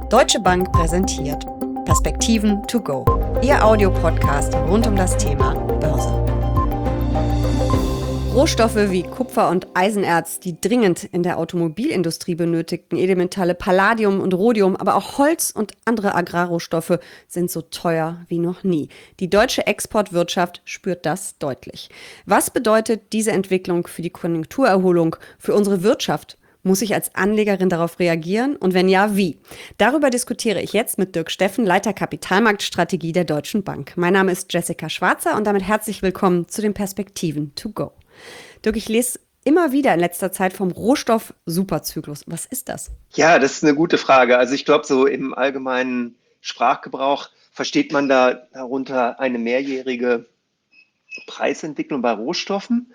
Deutsche Bank präsentiert Perspektiven to go, Ihr Audiopodcast rund um das Thema Börse. Rohstoffe wie Kupfer und Eisenerz, die dringend in der Automobilindustrie benötigten Edelmetalle Palladium und Rhodium, aber auch Holz und andere Agrarrohstoffe sind so teuer wie noch nie. Die deutsche Exportwirtschaft spürt das deutlich. Was bedeutet diese Entwicklung für die Konjunkturerholung, für unsere Wirtschaft? Muss ich als Anlegerin darauf reagieren? Und wenn ja, wie? Darüber diskutiere ich jetzt mit Dirk Steffen, Leiter Kapitalmarktstrategie der Deutschen Bank. Mein Name ist Jessica Schwarzer und damit herzlich willkommen zu den Perspektiven to go. Dirk, ich lese immer wieder in letzter Zeit vom Rohstoff-Superzyklus. Was ist das? Ja, das ist eine gute Frage. Also ich glaube, so im allgemeinen Sprachgebrauch versteht man darunter eine mehrjährige Preisentwicklung bei Rohstoffen,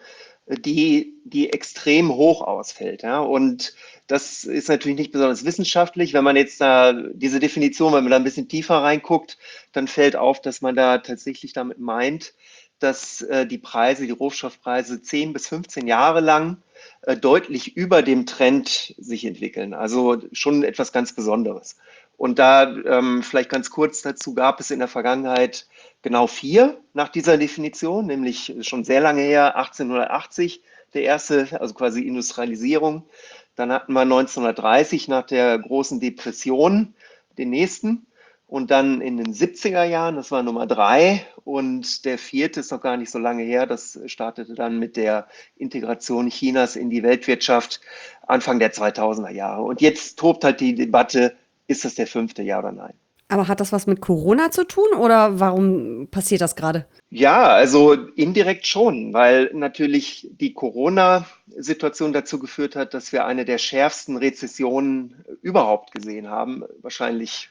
die extrem hoch ausfällt. Ja? Und das ist natürlich nicht besonders wissenschaftlich. Wenn man jetzt da diese Definition, wenn man da ein bisschen tiefer reinguckt, dann fällt auf, dass man da tatsächlich damit meint, dass die Rohstoffpreise 10 bis 15 Jahre lang deutlich über dem Trend sich entwickeln. Also schon etwas ganz Besonderes. Und da vielleicht ganz kurz dazu gab es in der Vergangenheit genau 4 nach dieser Definition, nämlich schon sehr lange her, 1880 der erste, also quasi Industrialisierung. Dann hatten wir 1930 nach der großen Depression den nächsten. Und dann in den 70er Jahren, das war Nummer 3. Und der 4. ist noch gar nicht so lange her. Das startete dann mit der Integration Chinas in die Weltwirtschaft Anfang der 2000er Jahre. Und jetzt tobt halt die Debatte, ist das der 5., ja oder nein? Aber hat das was mit Corona zu tun oder warum passiert das gerade? Ja, also indirekt schon, weil natürlich die Corona-Situation dazu geführt hat, dass wir eine der schärfsten Rezessionen überhaupt gesehen haben. Wahrscheinlich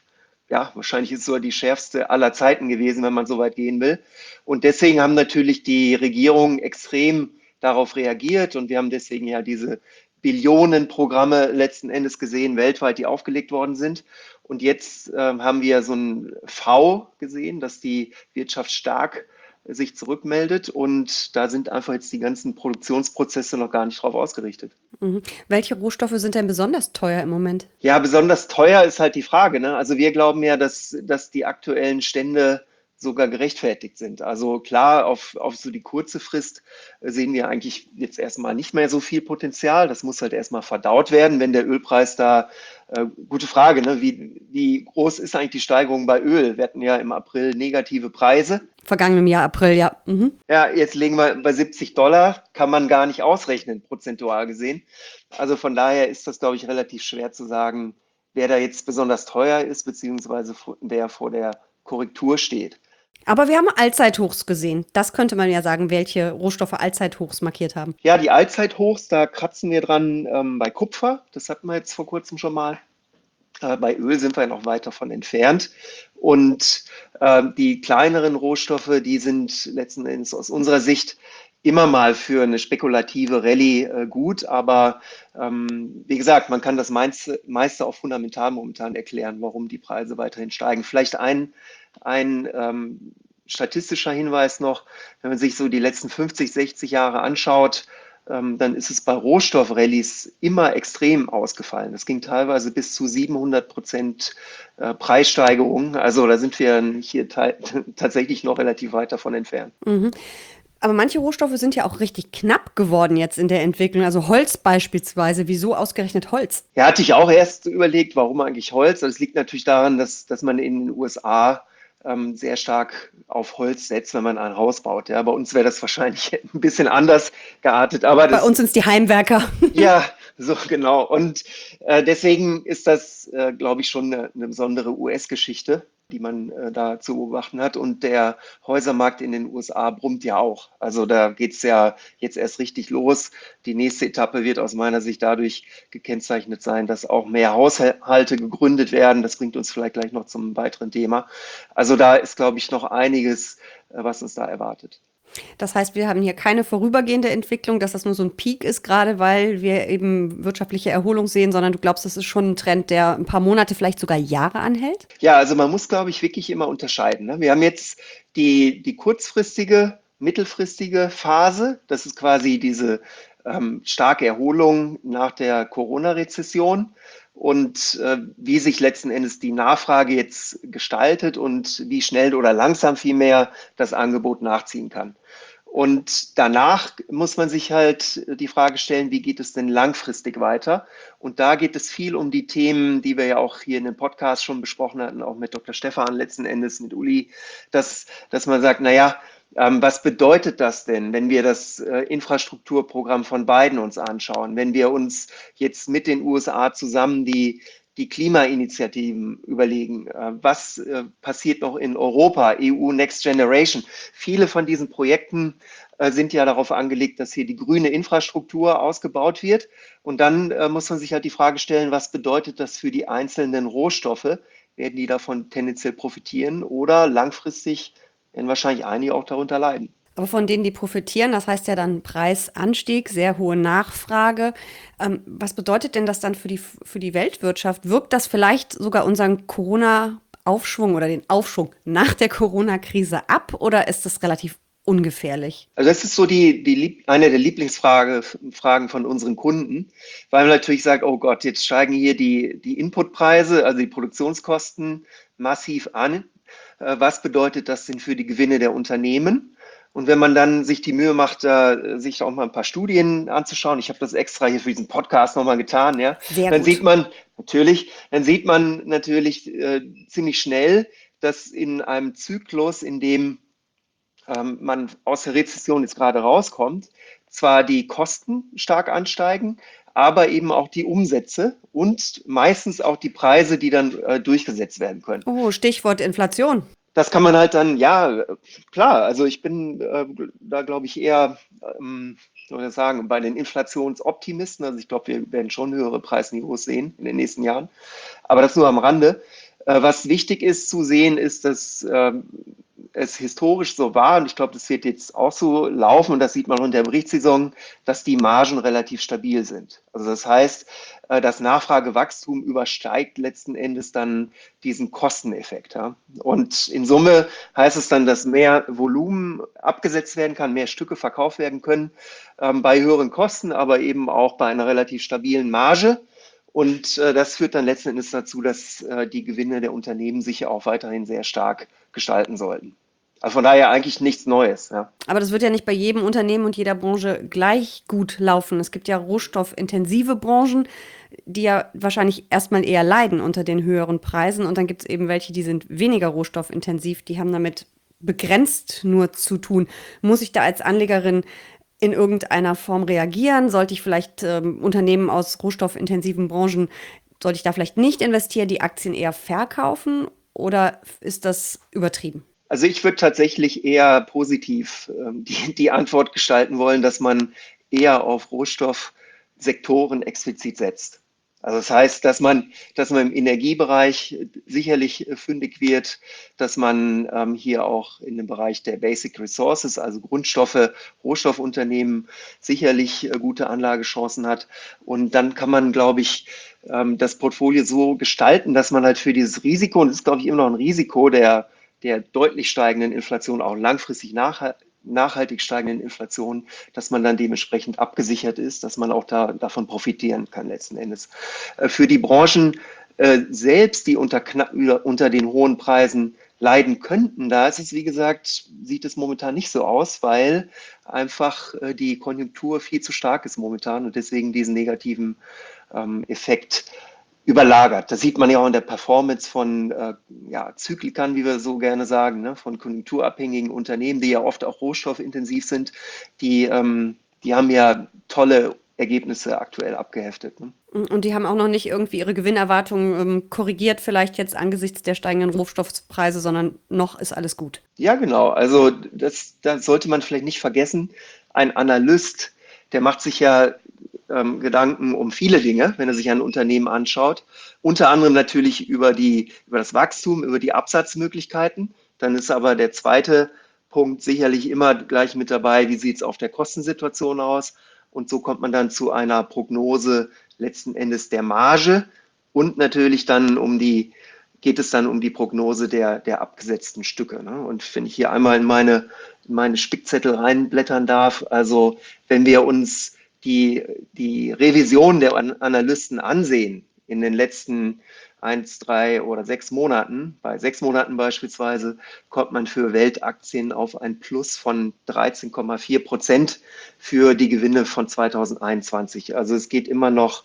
ist es sogar die schärfste aller Zeiten gewesen, wenn man so weit gehen will. Und deswegen haben natürlich die Regierungen extrem darauf reagiert und wir haben deswegen ja diese Billionenprogramme letzten Endes gesehen, weltweit, die aufgelegt worden sind. Und jetzt haben wir so ein V gesehen, dass die Wirtschaft stark sich zurückmeldet und da sind einfach jetzt die ganzen Produktionsprozesse noch gar nicht drauf ausgerichtet. Mhm. Welche Rohstoffe sind denn besonders teuer im Moment? Ja, besonders teuer ist halt die Frage, ne? Also wir glauben ja, dass die aktuellen Stände sogar gerechtfertigt sind. Also klar, auf so die kurze Frist sehen wir eigentlich jetzt erstmal nicht mehr so viel Potenzial. Das muss halt erstmal verdaut werden, wenn der Ölpreis da, gute Frage, ne? Wie groß ist eigentlich die Steigerung bei Öl? Wir hatten ja im April negative Preise. Vergangenem Jahr April, ja. Mhm. Ja, jetzt liegen wir bei $70, kann man gar nicht ausrechnen, prozentual gesehen. Also von daher ist das, glaube ich, relativ schwer zu sagen, wer da jetzt besonders teuer ist, beziehungsweise wer vor der Korrektur steht. Aber wir haben Allzeithochs gesehen. Das könnte man ja sagen, welche Rohstoffe Allzeithochs markiert haben. Ja, die Allzeithochs, da kratzen wir dran bei Kupfer. Das hatten wir jetzt vor kurzem schon mal. Bei Öl sind wir noch weit davon entfernt. Und die kleineren Rohstoffe, die sind letzten Endes aus unserer Sicht immer mal für eine spekulative Rallye gut. Aber wie gesagt, man kann das meiste auch fundamental momentan erklären, warum die Preise weiterhin steigen. Vielleicht ein statistischer Hinweis noch, wenn man sich so die letzten 50, 60 Jahre anschaut, dann ist es bei Rohstoffrallyes immer extrem ausgefallen. Das ging teilweise bis zu 700% Preissteigerung. Also da sind wir hier tatsächlich noch relativ weit davon entfernt. Mhm. Aber manche Rohstoffe sind ja auch richtig knapp geworden jetzt in der Entwicklung. Also Holz beispielsweise. Wieso ausgerechnet Holz? Ja, hatte ich auch erst überlegt, warum eigentlich Holz. Das liegt natürlich daran, dass man in den USA sehr stark auf Holz setzt, wenn man ein Haus baut. Ja, bei uns wäre das wahrscheinlich ein bisschen anders geartet. Aber Bei uns sind es die Heimwerker. Ja, so genau. Und deswegen ist das, glaube ich, schon eine besondere US-Geschichte, die man da zu beobachten hat. Und der Häusermarkt in den USA brummt ja auch. Also da geht es ja jetzt erst richtig los. Die nächste Etappe wird aus meiner Sicht dadurch gekennzeichnet sein, dass auch mehr Haushalte gegründet werden. Das bringt uns vielleicht gleich noch zum weiteren Thema. Also da ist, glaube ich, noch einiges, was uns da erwartet. Das heißt, wir haben hier keine vorübergehende Entwicklung, dass das nur so ein Peak ist, gerade weil wir eben wirtschaftliche Erholung sehen, sondern du glaubst, das ist schon ein Trend, der ein paar Monate, vielleicht sogar Jahre anhält? Ja, also man muss, glaube ich, wirklich immer unterscheiden. Ne? Wir haben jetzt die kurzfristige, mittelfristige Phase. Das ist quasi diese starke Erholung nach der Corona-Rezession. und wie sich letzten Endes die Nachfrage jetzt gestaltet und wie schnell oder langsam vielmehr das Angebot nachziehen kann. Und danach muss man sich halt die Frage stellen, wie geht es denn langfristig weiter? Und da geht es viel um die Themen, die wir ja auch hier in dem Podcast schon besprochen hatten, auch mit Dr. Stephan letzten Endes, mit Uli, dass man sagt, naja, was bedeutet das denn, wenn wir das Infrastrukturprogramm von Biden uns anschauen, wenn wir uns jetzt mit den USA zusammen die Klimainitiativen überlegen, was passiert noch in Europa, EU Next Generation. Viele von diesen Projekten sind ja darauf angelegt, dass hier die grüne Infrastruktur ausgebaut wird. Und dann muss man sich halt die Frage stellen, was bedeutet das für die einzelnen Rohstoffe? Werden die davon tendenziell profitieren oder langfristig werden wahrscheinlich einige auch darunter leiden? Aber von denen, die profitieren, das heißt ja dann Preisanstieg, sehr hohe Nachfrage. Was bedeutet denn das dann für die Weltwirtschaft? Wirkt das vielleicht sogar unseren Corona-Aufschwung oder den Aufschwung nach der Corona-Krise ab oder ist das relativ ungefährlich? Also das ist so eine der Lieblingsfragen von unseren Kunden, weil man natürlich sagt, oh Gott, jetzt steigen hier die Inputpreise, also die Produktionskosten massiv an. Was bedeutet das denn für die Gewinne der Unternehmen? Und wenn man dann sich die Mühe macht, sich auch mal ein paar Studien anzuschauen, ich habe das extra hier für diesen Podcast nochmal getan, ja, Sehr dann gut. sieht man natürlich ziemlich schnell, dass in einem Zyklus, in dem man aus der Rezession jetzt gerade rauskommt, zwar die Kosten stark ansteigen, aber eben auch die Umsätze und meistens auch die Preise, die dann durchgesetzt werden können. Oh, Stichwort Inflation. Das kann man halt dann, ja, klar, also ich bin da, glaube ich, eher, soll ich sagen, bei den Inflationsoptimisten. Also ich glaube, wir werden schon höhere Preisniveaus sehen in den nächsten Jahren. Aber das nur am Rande. Was wichtig ist zu sehen, ist, dass es historisch so war, und ich glaube, das wird jetzt auch so laufen, und das sieht man in der Berichtssaison, dass die Margen relativ stabil sind. Also das heißt, das Nachfragewachstum übersteigt letzten Endes dann diesen Kosteneffekt. Ja? Und in Summe heißt es dann, dass mehr Volumen abgesetzt werden kann, mehr Stücke verkauft werden können, bei höheren Kosten, aber eben auch bei einer relativ stabilen Marge. Und das führt dann letzten Endes dazu, dass die Gewinne der Unternehmen sich ja auch weiterhin sehr stark gestalten sollten. Also von daher eigentlich nichts Neues. Ja. Aber das wird ja nicht bei jedem Unternehmen und jeder Branche gleich gut laufen. Es gibt ja rohstoffintensive Branchen, die ja wahrscheinlich erstmal eher leiden unter den höheren Preisen. Und dann gibt es eben welche, die sind weniger rohstoffintensiv, die haben damit begrenzt nur zu tun. Muss ich da als Anlegerin in irgendeiner Form reagieren? Sollte ich vielleicht Unternehmen aus rohstoffintensiven Branchen, sollte ich da vielleicht nicht investieren, die Aktien eher verkaufen? Oder ist das übertrieben? Also ich würde tatsächlich eher positiv die Antwort gestalten wollen, dass man eher auf Rohstoffsektoren explizit setzt. Also das heißt, dass man im Energiebereich sicherlich fündig wird, dass man hier auch in dem Bereich der Basic Resources, also Grundstoffe, Rohstoffunternehmen sicherlich gute Anlagechancen hat. Und dann kann man, glaube ich, das Portfolio so gestalten, dass man halt für dieses Risiko, und das ist, glaube ich, immer noch ein Risiko der deutlich steigenden Inflation, auch langfristig nachhaltig steigenden Inflation, dass man dann dementsprechend abgesichert ist, dass man auch davon profitieren kann letzten Endes. Für die Branchen selbst, die unter den hohen Preisen leiden könnten, da ist es, wie gesagt, sieht es momentan nicht so aus, weil einfach die Konjunktur viel zu stark ist momentan und deswegen diesen negativen Effekt überlagert. Das sieht man ja auch in der Performance von Zyklikern, wie wir so gerne sagen, ne, von konjunkturabhängigen Unternehmen, die ja oft auch rohstoffintensiv sind. Die haben ja tolle Ergebnisse aktuell abgeheftet. Ne? Und die haben auch noch nicht irgendwie ihre Gewinnerwartungen korrigiert, vielleicht jetzt angesichts der steigenden Rohstoffpreise, sondern noch ist alles gut. Ja, genau. Also das sollte man vielleicht nicht vergessen. Ein Analyst, der macht sich ja Gedanken um viele Dinge, wenn er sich ein Unternehmen anschaut. Unter anderem natürlich über das Wachstum, über die Absatzmöglichkeiten. Dann ist aber der zweite Punkt sicherlich immer gleich mit dabei, wie sieht es auf der Kostensituation aus. Und so kommt man dann zu einer Prognose letzten Endes der Marge und natürlich dann geht es dann um die Prognose der abgesetzten Stücke. Ne? Und wenn ich hier einmal in meine Spickzettel reinblättern darf, also wenn wir uns die Revision der Analysten ansehen, in den letzten 1, 3 oder 6 Monaten. Bei 6 Monaten beispielsweise kommt man für Weltaktien auf ein Plus von 13,4% für die Gewinne von 2021. Also es geht immer noch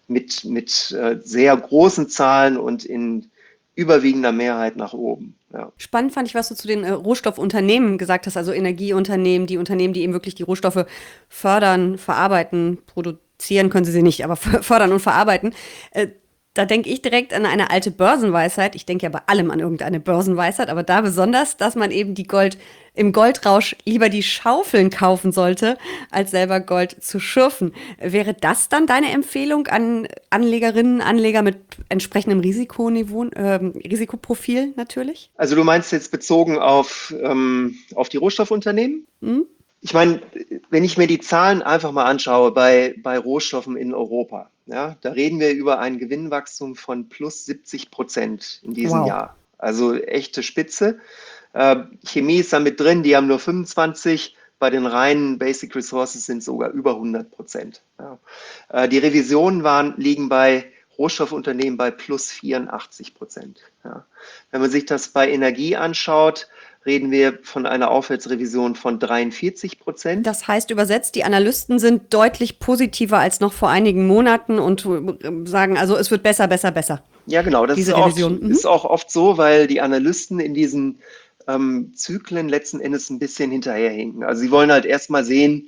mit sehr großen Zahlen und in überwiegender Mehrheit nach oben. Ja. Spannend fand ich, was du zu den Rohstoffunternehmen gesagt hast, also Energieunternehmen, die Unternehmen, die eben wirklich die Rohstoffe fördern, verarbeiten, produzieren können sie nicht, aber fördern und verarbeiten. Da denke ich direkt an eine alte Börsenweisheit. Ich denke ja bei allem an irgendeine Börsenweisheit, aber da besonders, dass man eben im Goldrausch lieber die Schaufeln kaufen sollte, als selber Gold zu schürfen. Wäre das dann deine Empfehlung an Anlegerinnen, Anleger mit entsprechendem Risikoniveau, Risikoprofil natürlich? Also du meinst jetzt bezogen auf die Rohstoffunternehmen? Hm? Ich meine, wenn ich mir die Zahlen einfach mal anschaue bei Rohstoffen in Europa, ja, da reden wir über ein Gewinnwachstum von plus 70% in diesem Wow. Jahr. Also echte Spitze. Chemie ist da mit drin, die haben nur 25. Bei den reinen Basic Resources sind es sogar über 100%. Ja. Die Revisionen liegen bei Rohstoffunternehmen bei plus 84%. Ja. Wenn man sich das bei Energie anschaut, reden wir von einer Aufwärtsrevision von 43%. Das heißt übersetzt, die Analysten sind deutlich positiver als noch vor einigen Monaten und sagen, also es wird besser, besser, besser. Ja, genau, das Diese Revision. ist auch oft so, weil die Analysten in diesen Zyklen letzten Endes ein bisschen hinterherhinken. Also sie wollen halt erstmal sehen,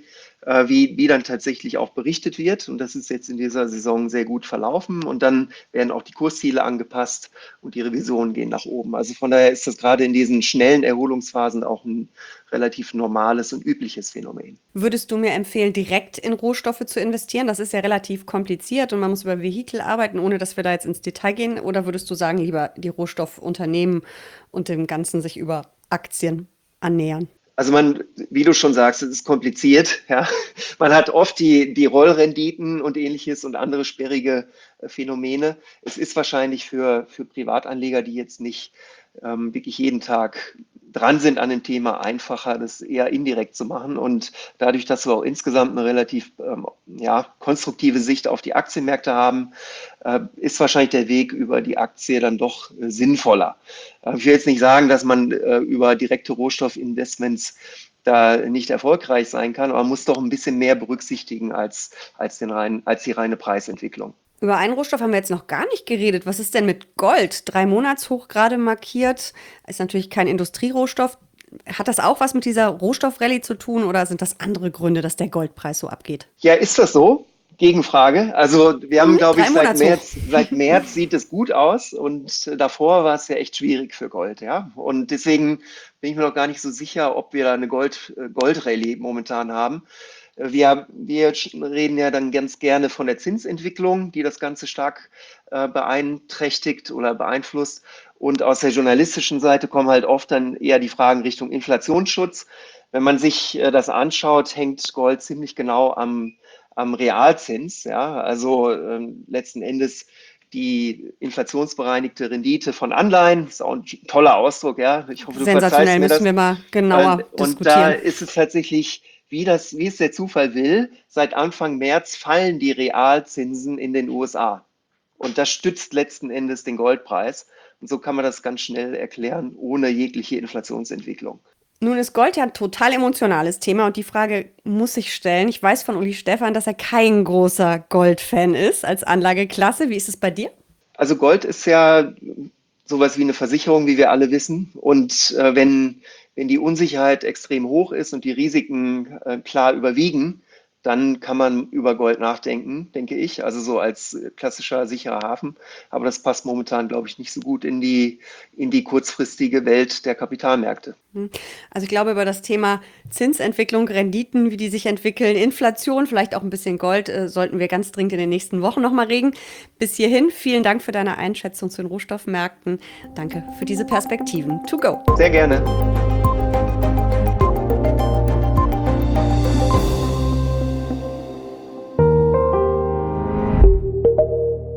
wie dann tatsächlich auch berichtet wird. Und das ist jetzt in dieser Saison sehr gut verlaufen. Und dann werden auch die Kursziele angepasst und die Revisionen gehen nach oben. Also von daher ist das gerade in diesen schnellen Erholungsphasen auch ein relativ normales und übliches Phänomen. Würdest du mir empfehlen, direkt in Rohstoffe zu investieren? Das ist ja relativ kompliziert und man muss über Vehikel arbeiten, ohne dass wir da jetzt ins Detail gehen. Oder würdest du sagen, lieber die Rohstoffunternehmen und dem Ganzen sich über Aktien annähern? Also wie du schon sagst, es ist kompliziert. Ja. Man hat oft die Rollrenditen und ähnliches und andere sperrige Phänomene. Es ist wahrscheinlich für Privatanleger, die jetzt nicht wirklich jeden Tag dran sind an dem Thema, einfacher, das eher indirekt zu machen. Und dadurch, dass wir auch insgesamt eine relativ konstruktive Sicht auf die Aktienmärkte haben, ist wahrscheinlich der Weg über die Aktie dann doch sinnvoller. Ich will jetzt nicht sagen, dass man über direkte Rohstoffinvestments da nicht erfolgreich sein kann, aber man muss doch ein bisschen mehr berücksichtigen als die reine Preisentwicklung. Über einen Rohstoff haben wir jetzt noch gar nicht geredet. Was ist denn mit Gold? 3-Monatshoch gerade markiert. Ist natürlich kein Industrierohstoff. Hat das auch was mit dieser Rohstoffrallye zu tun oder sind das andere Gründe, dass der Goldpreis so abgeht? Ja, ist das so? Gegenfrage. Also wir haben, glaube ich, seit März sieht es gut aus und davor war es ja echt schwierig für Gold. Ja? Und deswegen bin ich mir noch gar nicht so sicher, ob wir da eine Goldrallye momentan haben. Wir reden ja dann ganz gerne von der Zinsentwicklung, die das Ganze stark beeinträchtigt oder beeinflusst. Und aus der journalistischen Seite kommen halt oft dann eher die Fragen Richtung Inflationsschutz. Wenn man sich das anschaut, hängt Gold ziemlich genau am Realzins. Ja? Also letzten Endes die inflationsbereinigte Rendite von Anleihen, ist auch ein toller Ausdruck, ja. Ich hoffe, du verzeihst mir das. Müssen wir mal genauer diskutieren. Und da ist es tatsächlich, wie es der Zufall will, seit Anfang März fallen die Realzinsen in den USA. Und das stützt letzten Endes den Goldpreis. Und so kann man das ganz schnell erklären, ohne jegliche Inflationsentwicklung. Nun ist Gold ja ein total emotionales Thema und die Frage muss ich stellen. Ich weiß von Uli Stephan, dass er kein großer Gold-Fan ist als Anlageklasse. Wie ist es bei dir? Also Gold ist ja sowas wie eine Versicherung, wie wir alle wissen. Und wenn die Unsicherheit extrem hoch ist und die Risiken klar überwiegen, dann kann man über Gold nachdenken, denke ich. Also so als klassischer sicherer Hafen. Aber das passt momentan, glaube ich, nicht so gut in die kurzfristige Welt der Kapitalmärkte. Also ich glaube, über das Thema Zinsentwicklung, Renditen, wie die sich entwickeln, Inflation, vielleicht auch ein bisschen Gold, sollten wir ganz dringend in den nächsten Wochen nochmal reden. Bis hierhin, vielen Dank für deine Einschätzung zu den Rohstoffmärkten. Danke für diese Perspektiven. To go. Sehr gerne.